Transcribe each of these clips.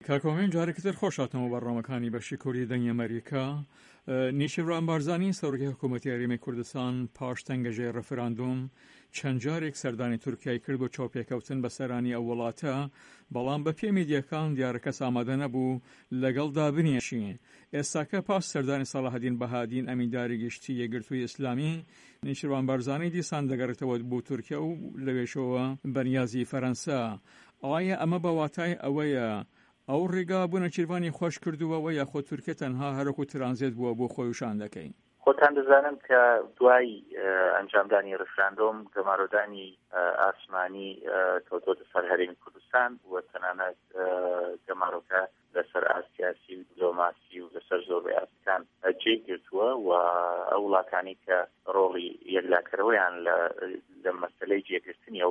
کاکۆمێن جارێکتر خۆشاتەوە بەڕۆمەکانی بەشی کوردی دەنگی ئەمریکا. نیشیروان بارزانی سەرۆکی حکوومەتی هەرێمی کوردستان پاش تەنگەژەی ڕەفراندوم چەند جارێک سەردانی تورکیای کرد بۆ چاوپێکەوتن بە سەرانی ئەو وڵاتە، بەڵام بە پێی میدیەکان دیارەکەس ئامادە نەبوو لەگەڵ دابنیێشی. ئێستاکە پاش سەردانی ساڵحەدین بەهادین ئەمینداری گشتی یەکگرتووی ئیسلامی، نیشیروان بارزانی دیسان دەگەڕێتەوە بۆ تورکیا و لەوێشەوە بەنیازی فەرەنسا. ئایا ئەمە بە واتای ئەوەیە ئەو ڕێگا بوونە چیروانی خۆش کردووەوە یاخۆ تورکیا تەنها هەرەکو ترانزیت بووە بۆ خۆی وشان دەکەین؟ خۆتان دەزانن کە دوای ئەنجامدانی ڕفراندۆم گەمارۆدانی ئاسمانی کەوتۆتە سەر هەرێمی کوردستان و تەنانەت گەمارۆکە لەسەر ئاسیاسی و دیپلۆماسی و لەسەر زۆربەی ئاسیەکان جێ گرتووە و ئەو وڵاتانی کە ڕۆڵی یەکلاکەرەوەیان لە مەسەلەی جێگرتنی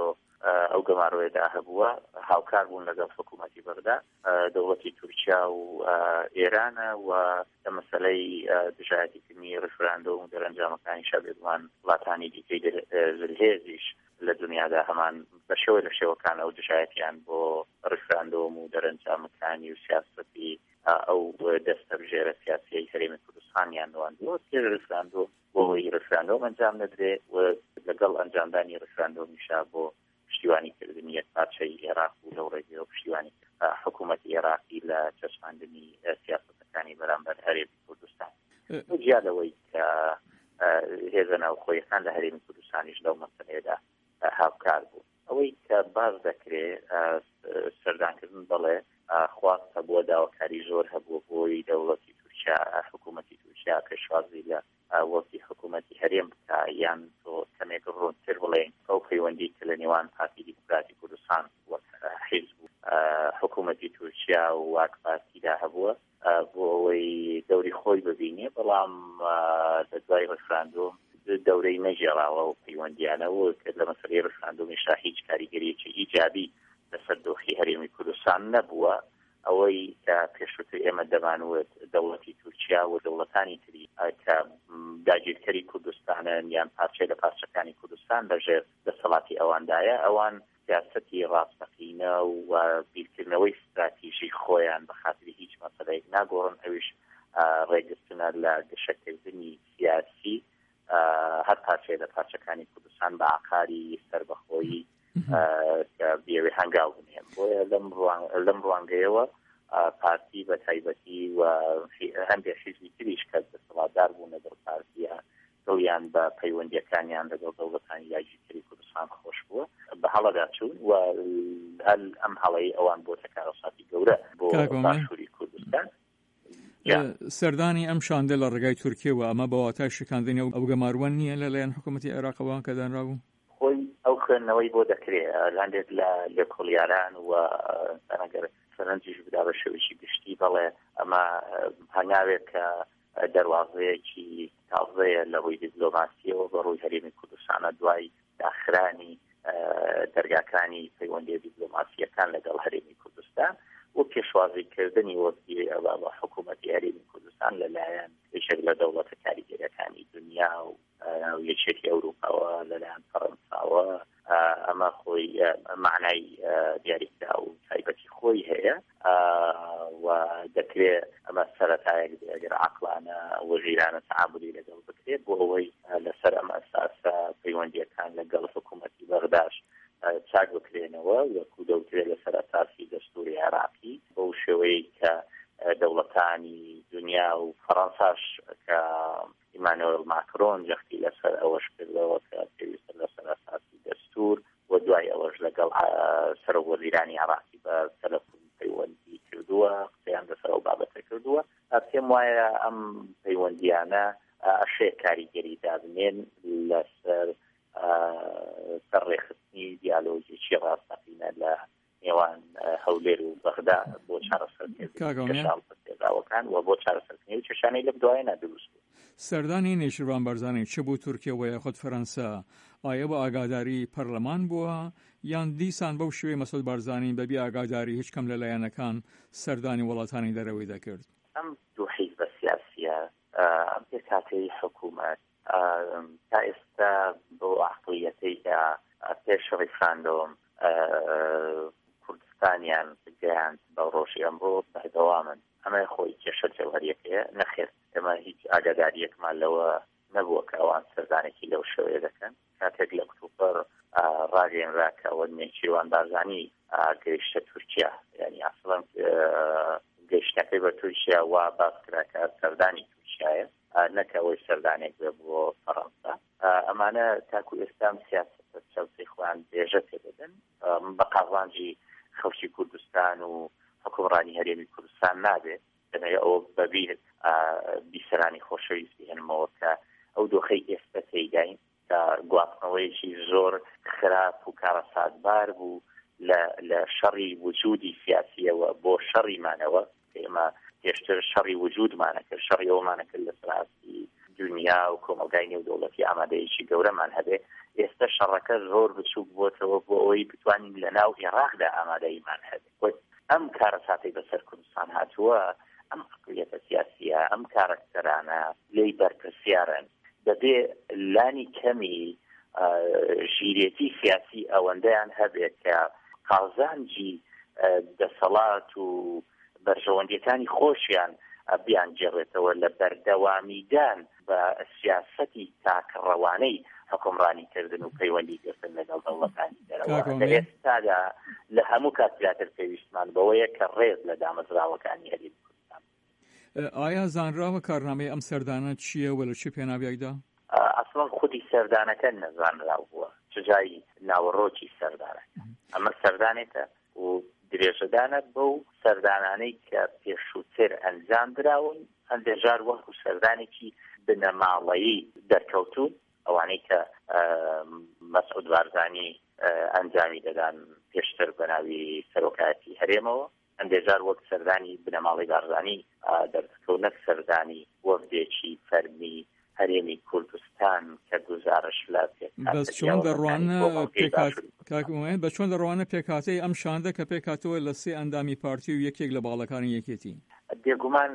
ئەو گەمارۆیەدا هەبووە هاوکار بوون لەگەڵ حکوومەتی بەغدا، دەوڵەتی تورکیا و ئێرانە و لە مەسەلەی دژایەتیکردنی ڕفراندۆم و دەرەنجامەکانی شەبێتوان وڵاتانی دیکەی زلهێزیش لە دنیادا هەمان بەشەوە لە شێوەکان ئەو دژایەتیان بۆ ڕفراندۆم و دەرەنجامەکانی و سیاسەتی ئەو دەستەبژێرە سیاسیەی هەرێمی کوردستانیان نواندووە پێش ڕفراندۆم بۆی ڕفراندۆم ئەنجام نەدرێ و لەگەڵ ئەنجامدانی ڕفراندۆمیشا بۆ پشتیوانیکردنی یەک پارچەی عێراق و لەو ڕێگەیەوە پشتیوانی حکوومەتی عێراقی لە چەسپاندنی سیاسەتەکانی بەرامبەر هەرێمی کوردستان. جیالەوەی کە هێزە ناوخۆیەکان لە هەرێمی کوردستانیش لەو مەسەلەیەدا هاوکار بوو. ئەوەی کە باز دەکرێت سەردانکردن بڵێ خواست هەبووە داواکاری زۆر هەبووە بۆی دەوڵەتی تورکیا حکوومەتی تورکیا پێشوازی لە وەکی حکوومەتی هەرێم بکە یان تۆ کەمێک ڕوونتر بڵێن ئەو پەیوەندی کە لە نێوان پارتی دیموکراتی کوردستان وەک حیزب حکوومەتی تورکیا و واک پارتیدا هەبووە بۆ ئەوەی دەوری خۆی ببینێ، بەڵام لە دوای ڕفراندۆم دەورەی نەژێڕاوە و پەیوەندیانەوە کە لە مەسەلەی ڕفراندۆمیشا هیچ کاریگەریەکی ئیجابی لەسەر دۆخی هەرێمی کوردستان نەبووە. ئەوەی کە پێشووتر ئێمە دەمانوێت دەوڵەتی تورکیا و دەوڵەتانی تری کە داگیرکەری کوردستانن یان پارچەی لە پارچەکانی کوردستان لەژێر دەسەڵاتی ئەواندایە، ئەوان سیاسەتی ڕاستەقینە و بیرکردنەوەی استراتیژی خۆیان بە خاتری هیچ مەسەلەیەک ناگۆڕن، ئەویش ڕێگرتنە لە گەشەکردنی سیاسی هەر پارچەی لە پارچەکانی کوردستان بە عقاری سەربەخۆیی کە بێوێ هەنگاو بنێن. بۆیە لەم ڕوانگەیەوە پارتی بە تایبەتی و هەندێک حیزبی تریش کە دەسەڵاتدار بوون لەگەڵ پارتیە دڵیان بە پەیوەندیەکانیان لەگەڵ دەوڵەتانی یاگیرکەری کوردستان خۆش بووە بە هەڵەدا چوون و هەل ئەم هەڵەی ئەوان بۆ تەکارەساتی گەورە بۆ باشووری کوردستان. سەردانی ئەم شاندە لە ڕێگای تورکیەوە ئەمە بە واتای شکاندنی ئەو گەماروان نییە لەلایەن حکوومەتی عێراقەوە کە دانرابوو؟ خۆی ئەو خوێندنەوەی بۆ دەکرێت لاندێت لە لێکۆڵیاران و ئەگەر سەرنجیش بدا بە شێوەیەکی گشتی بەڵێ ئەمە هەنگاوێک کە دەواازەیەکی تازەیە لەڕووی دیپلۆماسیەوە بە ڕووی هەرێمی کوردستانە دوای داخرانی دەرگاکانی پەیوەندی دیپلۆماسیەکان لەگەڵ هەرێمی کوردستان و پێشوازیکردنی وەکی بە حکوومەتی هەرێمی کوردستان لەلایەن یەکێک لە دەوڵەتە کاریگەریەکانی دنیا و یەکێتی ئەوروپاوە لەلایەن فەڕەنساوە ئەمە خۆی معنای دیاریکرا و تایبەتی خۆی هەیە و دەکرێت ئەمە سەرەتایەک ئەگەر عەقلانە وەژیرانە تعاملی لەگەڵ بکرێت بۆ ئەوەی لەسەر ئەم ئەساسە پەیوەندیەکان لەگەڵ حکوومەتی بەغداش چاک بکرێنەوە وەکو دەوترێت لەسەر ئەساسی دەستوری عێراقی بەو شێوەیە کە دەوڵەتانی دنیا و فەڕەنساش کە ئیمانوئێل ماکرۆن جەختی لەسەر ئەوەش کردەوە کە پێویستە لەسەر ئەساسی دەستور و دوای ئەوەش لەگەڵ سەرۆکوەزیرانی عێراقی بە تەلەفۆن پەیوەندی کردووە، قسەیان لەسەر ئەو بابەتە کردووە. پێم وایە ئەم پەیوەندیانە ئەشێ کاریگەری دابنێن لەسەر سەرڕێخستنی دیالۆجیی ڕاستەقینە لە نێوان هەولێر و بەغدا بۆ چارەسەرکردنەوەکان و بۆ چارەسەرکردنی و کێشانەی لە بدوایەنە دروست بوو. سەردانی نیشیروان بارزانی چ بوو تورکیەوە یاخود فەرەنسا ئایا بە ئاگاداری پەرلەمان بووە یان دیسان بەو شێوەی مەسعود بارزانی بەبێ ئاگاداری هیچ کەم لەلایەنەکان سەردانی وڵاتانی دەرەوەی دەکرد؟ ئەم دوو حیزبە سیاسیە ئەم پێ کاتەی حکوومەت تا ئێستا بۆ عەقڵیەتەیدا پێش ڕیفراندۆم کوردستانیان گەیاند بە ڕۆژی ئەمڕۆ بەردەوامن ئەمە خۆی کێشە جەوهریەکەیە نەخێر ئێمە هیچ ئاگاداریەکمان لەوە نەبووە کە ئەوان سەردانێکی لەو شێوەیە دەکەن کاتێک لە ئۆکتۆبەر ڕاگەیەنرا کە ئەوە نێچیروان بارزانی گەیشتە تورکیا یعنی ئەسڵەن گەیشتەکەی بە تورکیا وا باس کرا کە سەردانی تورکیایە نەکەوەی سەردانێک بێ بۆ فەڕەنسا ئەمانە تاکو ئێستام سیاسەتە چەوسەی خۆیان بێژە پێدەدەن بە قاوانجی خەڵکی کوردستان و حکومڕانی هەرێمی کوردستان نابێت دەمەوێت ئەوە بەبیر بیسەرانی خۆشەویستی هێنمەوە کە ئەو دۆخەی ئێستا تێیداین کە گواستنەوەیەکی زۆر خراپ و کارەساتبار بوو لە شەڕی وجودی سیاسیەوە بۆ شەڕیمانەوە ئێمە پێشتر شەڕی وجودمانە کرد شەڕی ئەومانە کرد لە سەراستی دنیا و کۆمەلگای نێودەوڵەتی ئامادەیەکی گەورەمان هەبێ ئێستا شەڕەکە زۆر بچووک بووتەوە بۆ ئەوەی بتوانین لە ناو عێراقدا ئامادەیمان هەبێ ئەم کارەساتی بەسەر کوردستان هاتووە ئەم عقلیەتە سیاسیە ئەم کارەکتەرانە لێی بەرپرسیارن دەبێ لانی کەمی ژیرێتی سیاسی ئەوەندەیان هەبێت کە قازانجی دەسەڵات و بەرژەوەندیەکانی خۆشیان بیان جێڕێتەوە لە بەردەوامیدان بە سیاسەتی تاکڕەوانەی حکومڕانی کردن و پەیوەندی گرتن لەگەڵ دەوڵەتانی دەرەوە لە ئێستادا لە هەموو کاتیاتر پێویستمان بەوەیە کە ڕێز لە دامەزراوەکانی هەرێمی کوردستان. ئایا زانراوە کارنامەی ئەم سەردانە چییە و لە چی پێناویایدا؟ ئەسڵەن خودی سەردانەکە نەزانراو بووە چجای ناوەڕۆکی سەردانەکە ئەمە سەردانێتە و درێژەدانە بەو سەردانانەی کە پێشووتر ئەنجام دراون هەندێژار وەکو سەردانێکی بنەماڵەیی دەرکەوتون ئەوانەی کە مەسعود بارزانی ئەنجامی دەدان پێشتر بە ناوی سەرۆکایەتی هەرێمەوە هەندێژار وەک سەردانی بنەماڵی بارزانی دەرکەوت سەردانی وەفدێکی فەرمی هەرێمی کوردستان کە گزارش لە بەس چۆن دەڕوانە پێکاتەی ئەم شاندە کە پێکاتەوە لە سێ ئەندامی پارتی و یەکێک لە باڵەکانی یەکێتی بێگومان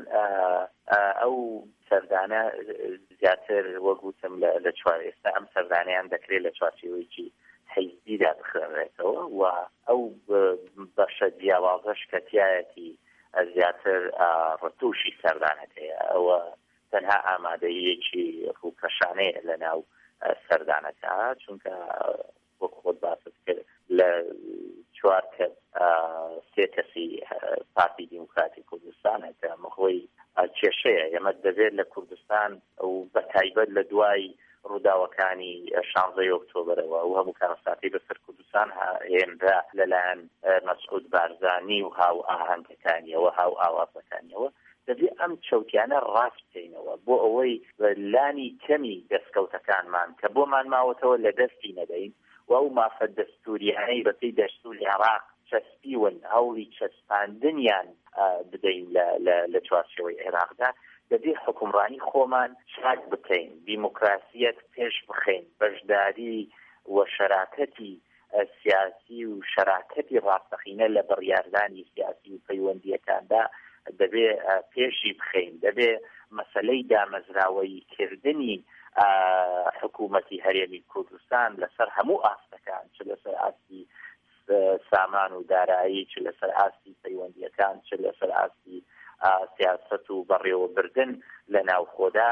ئەو سەردانە زیاتر وەگوتم لە چوار ئێستا ئەم سەردانیان دەکرێت لە چوارچێوەیەکی حیزبیدا بخێنرێتەوە و ئەو بەشە جیاوازەش کە تایەتی زیاتر ڕتوشی سەردانەکەیە ئەوە تەنها ئامادەیەکی ڕووکەشانەیە لە ناو سەردانەکە چونکە وەک خۆت باست کرد لە چوار کەس سێ کەسی پارتی دیموکراتی کوردستانە کە مەخۆی کێشەیە ئێمە دەبێت لە کوردستان و بە تایبەت لە دوای ڕووداوەکانی 16 ئۆکتۆبرەوە و هەموو کارەساتی بەسەر کوردستان هێنرا لەلایەن مەسعود بارزانی و هاو ئاهەنگەکانیەوە هاو ئاوازەکانیەوە دەبێت ئەم چەوتیانە ڕاست بکەینەوە بۆ ئەوەی لانی کەمی دەستکەوتەکانمان کە بۆمان ماوەتەوە لە دەستی نەدەین و ئەو مافە دەستوریانەی بەپێی دەستوری عێراق چەسپیون هەوڵی چەسپاندنیان بدەین لە چوارچێوەی عێراقدا دەبێت حکومڕانی خۆمان چاک بکەین دیموکراسیەت پێش بخەین بەشداری و شەراکەتی سیاسی و شەراکەتی ڕاستەقینە لە بڕیاردانی سیاسی و پەیوەندیەکاندا دەبێ پێشی بخەین دەبێ مەسەلەی دامەزراوەی کردنی حکوومەتی هەرێمی کوردستان لەسەر هەموو ئاستەکان چ لەسەر ئاستی سامان و دارایی چ لەسەر ئاستی پەیوەندیەکان چ لەسەر ئاستی سیاست و بەڕێوەبردن لە ناوخۆدا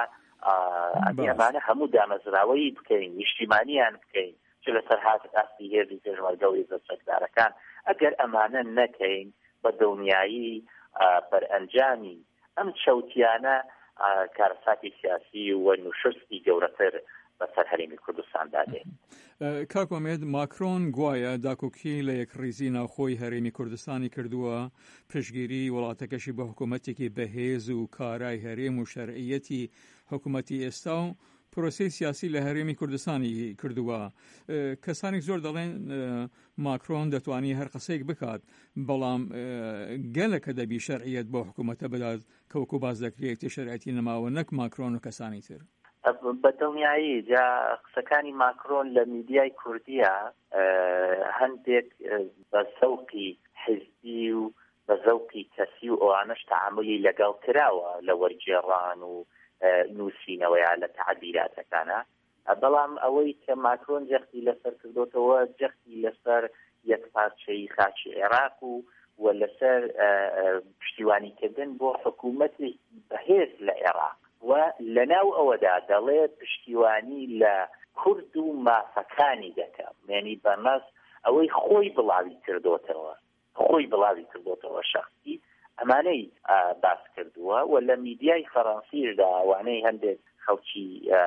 ئەمانە هەموو دامەزراوەی بکەین نیشتیمانیان بکەین چ لەسەر ئاستی هێزی پێشمەرگە و هێزە چەکدارەکان ئەگەر ئەمانە نەکەین بە دڵنیایی بەرئەنجامی ئەم چەوتیانە کارەساتی سیاسی و نوشستی گەورەتر بەسەر هەرێمی کوردستان دادێت. کاک ئومێد ماکرۆن گوایە داکۆکی لە یەکڕیزی ناوخۆی هەرێمی کوردستانی کردووە پشگیری وڵاتەکەشی بە حکوومەتێکی بەهێز و کارای هەرێم و شەرعیەتی حکوومەتی ئێستا و پرۆسەی سیاسی لە هەرێمی کوردستانی کردووە. کەسانی زۆر دەڵێن ماکرۆن دەتوانی هەر قسەیەک بکات بەڵام گەلەکە دەبی شەرعیەت بۆ حکوومەتە بدات کە وەکو باز دەکرێت شەرعیەتی نەماوە نەک ماکرۆن و کەسانی تر. بەدڵنیایی جا قسەکانی ماکرۆن لە میدیای کوردیە هەندێک بە زەوقی حیزبی و بە زەوقی کەسی و ئەوانەش تەعاملی لەگەڵ کراوە لە وەرگێڕان و نووسینەوەیە لە تعبیراتەکانە بەڵام ئەوەی کە ماکرۆن جەختی لەسەر کردوتەوە جەختی لەسەر یەک پارچەی خاچی عێراق و لەسەر پشتیوانیکردن بۆ حکوومەتی بەهێز لە عێراق و لەناو ئەوەدا دەڵێ پشتیوانی لە کورد و مافەکانی دەکەم، یعنی بەمەس ئەوەی خۆی بڵاوی کردوتەوە شخصی ئەمانەی باس کردووە و لە میدیای فەڕەنسیشدا ئەوانەی هەندێک خەڵکی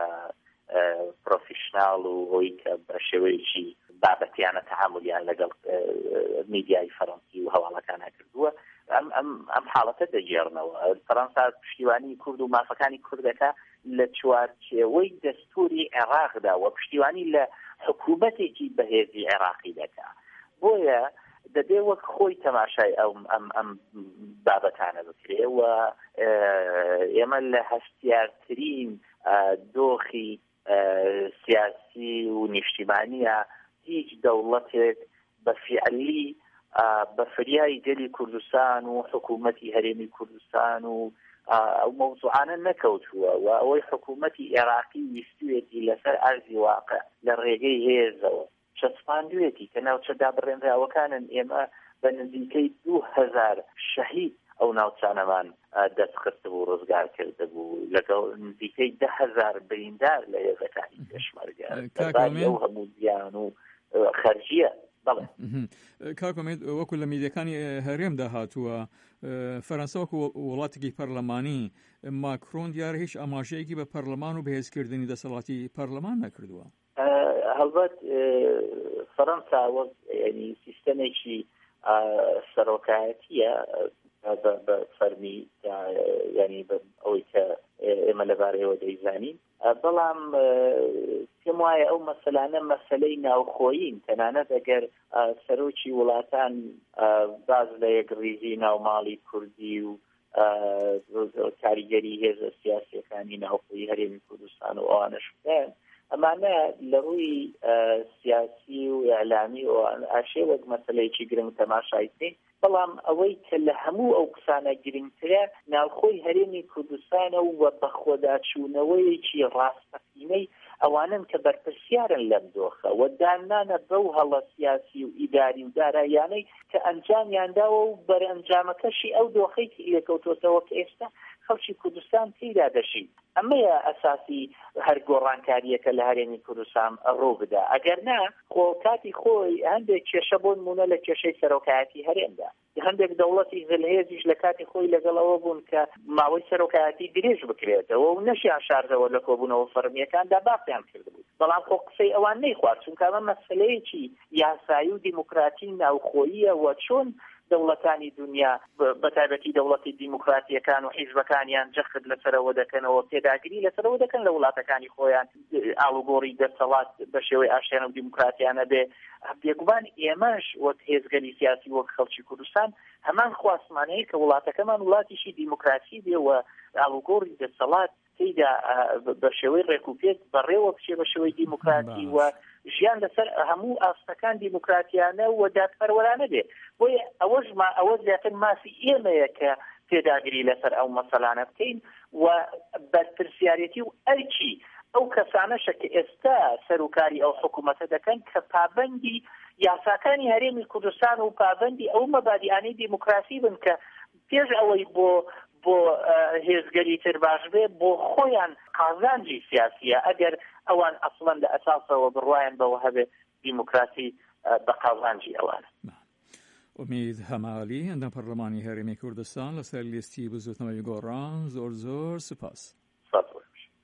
پرۆفیشناڵ و ئەوی کە بە شێوەیەکی بابەتیانە تەعاملیان لەگەڵ میدیای فەڕەنسی و هەواڵەکانە کردووە ئەم حاڵەتە دەگێڕنەوە. فەڕەنسا پشتیوانی کورد و مافەکانی کوردەکە لە چوارچێوەی دەستوری عێراقدا و پشتیوانی لە حکوومەتێکی بەهێزی عێراقی دەکا. بۆیە دەبێ وەک خۆی تەماشای ئەم بابەتانە بکرێ و ئێمە لە هەستیارترین دۆخی سیاسی و نیشتیمانیە هیچ دەوڵەتێک بە فیعلی بە فریای گەلی کوردستان و حکوومەتی هەرێمی کوردستان و ئەو مەوزوعانە نەکەوتووە و ئەوەی حکوومەتی عێراقی ویستوێتی لەسەر ئەرزی واقع لە ڕێگەی هێزەوە چەسپاندوێتی کە ناوچەدا بڕێنراوەکانن ئێمە بە نزیکەی 2000 شەهید ئەو ناوچانەمان دەستخست بوو ڕزگار کرده بوو لەگەڵ نزیکەی 10,000 بریندار لە هێزەکانی پێشمەرگە ئەو هەموو زیان و خەرجیە. کاکۆمێد وەکو لە میدیەکانی هەرێمدا هاتووە فەرەنسا وەکو وڵاتێکی پەرلەمانی ماکرۆن دیارە هیچ ئاماژەیەکی بە پەرلەمان و بەهێزکردنی دەسەڵاتی پەرلەمان نەکردووە. هەڵبەت فەرەنسا وەک ینی سیستەمێکی سەرۆکایەتیە بە فەرمی ینی ئەوەی کە ئێمە لەبارەیەوە دەیزانین، بەڵام پێم وایە ئەو مەسەلانە مەسەلەی ناوخۆیین تەنانەت ئەگەر سەرۆکی وڵاتان باز لە یەکڕیزی ناوماڵی کوردی و کاریگەری هێزە سیاسیەکانی ناوخۆیی هەرێمی کوردستان و ئەوانەش بکەن، ئەمانە لە ڕووی سیاسی و ئەعلامی و ئاشێ وەک مەسەلەیەکی گرنگ تەماشایتین، بەڵام ئەوەی کە لە هەموو ئەو قسانە گرنگترە ناوخۆی هەرێمی کوردستانە و بەخۆداچوونەوەیەکی ڕاستەقینەی ئەوانن کە بەرپرسیارن لەم دۆخە و دانانە بەو هەڵە سیاسی و ئیداری و دارایانەی کە ئەنجامیانداوە و بەرئەنجامەکەشی ئەو دۆخەی لێکەوتۆتەوە کە ئێستا خەڵکی کوردستان تێدا دەژین. ئەمەیە ئەساسی هەر گۆڕانکاریەکە لە هەرێمی کوردستان ڕوو بدا. ئەگەر نا کاتی خۆی هەندێک کێشە بۆ نمونە لە کێشەی سەرۆکایەتی هەرێمدا هەندێک دەوڵەتی زلهێزیش لە کاتی خۆی لەگەڵەوە بوون کە ماوەی سەرۆکایەتی درێژ بکرێتەوە و نەشیان شاردەوە لە کۆبوونەوە فەرمیەکاندا باسییان کردبوو، بەڵام خۆ قسەی ئەوان نەیخوارد چونکە ئەمە مەسەلەیەکی یاسایی و دیموکراتی ناوخۆییە و چۆن دەوڵەتانی دنیا بەتایبەتی دەوڵەتی دیموکراتیەکان و حیزبەکانیان جەخت لەسەرەوە دەکەنەوە پێداگیری لەسەرەوە دەکەن لە وڵاتەکانی خۆیان ئاڵوگۆڕی دەسەڵات بە شێوەی ئاشتیانە و دیموکراتیانە بێ. بێگومان ئێمەش وەک هێزگەری سیاسی وەک خەڵکی کوردستان هەمان خواستمانەیە کە وڵاتەکەمان وڵاتیشی دیموکراسی بێ و ئاڵوگۆڕی دەسەڵات تێیدا بە شێوەی ڕێکوپێک بەڕێوە بچێ بە شێوەی دیموکراتی و ژیان لەسەر هەموو ئاستەکان دیموکراتیانە و دادپەروەرانە بێ. بۆیە ئەوە زیاتر ماسی ئێمەیە کە پێداگیری لەسەر ئەو مەسەلانە بکەین و بەرپرسیارەتی و ئەرکی ئەو کەسانەشە کە ئێستا سەرۆکاری ئەو حکوومەتە دەکەن کە پابەندی یاساکانی هەرێمی کوردستان و پابەندی ئەو مەبادیانەی دیموکراسی بن کە پێش ئەوەی بۆ هێزگەری تر باش بێ بۆ خۆیان قازانجی سیاسیە ئەگەر ئەوان ئەسڵەن لە ئەساسەوە بڕوایان بەوە هەبێ دیموکراسی بە قازانجی ئەوانە. ئومید هەمالی ئەندام پەرلەمانی هەرێمی کوردستان لەسەر لیستی بزوتنەوەی گۆڕان زۆر سوپاس.